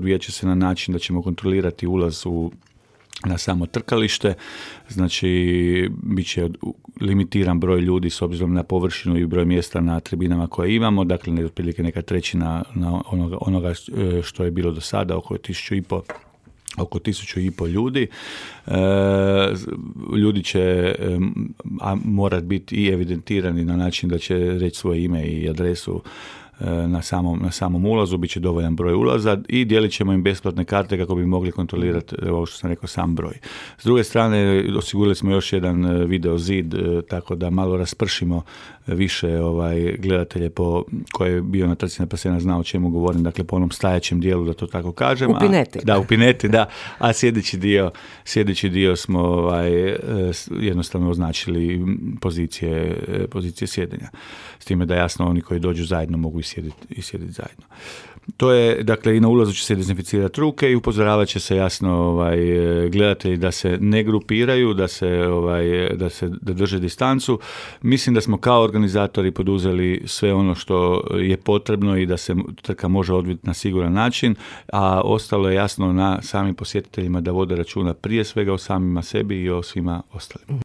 odvijat će se na način da ćemo kontrolirati ulaz na samo trkalište, znači bit će limitiran broj ljudi s obzirom na površinu i broj mjesta na tribinama koje imamo, dakle otprilike neka trećina na onoga što je bilo do sada, oko 1.500 ljudi. Ljudi će morat biti i evidentirani na način da će reći svoje ime i adresu na samom ulazu, bit će dovoljan broj ulaza i dijelit ćemo im besplatne karte kako bi mogli kontrolirati ovo što sam rekao, sam broj. S druge strane, osigurali smo još jedan video zid, tako da malo raspršimo više gledatelje koje je bio na trci na Pasena zna o čemu govorim, dakle po onom stajaćem dijelu, da to tako kažem. U Pineti. U Pineti, da. A sjedeći dio smo jednostavno označili pozicije sjedenja. S time da jasno oni koji dođu zajedno mogu i sjediti zajedno. To je, dakle, i na ulazu će se dezinficirati ruke i upozoravat će se jasno gledatelji da se ne grupiraju, da drže distancu. Mislim da smo kao organizatori poduzeli sve ono što je potrebno i da se trka može odviti na siguran način, a ostalo je jasno na samim posjetiteljima da vode računa prije svega o samima sebi i o svima ostalima.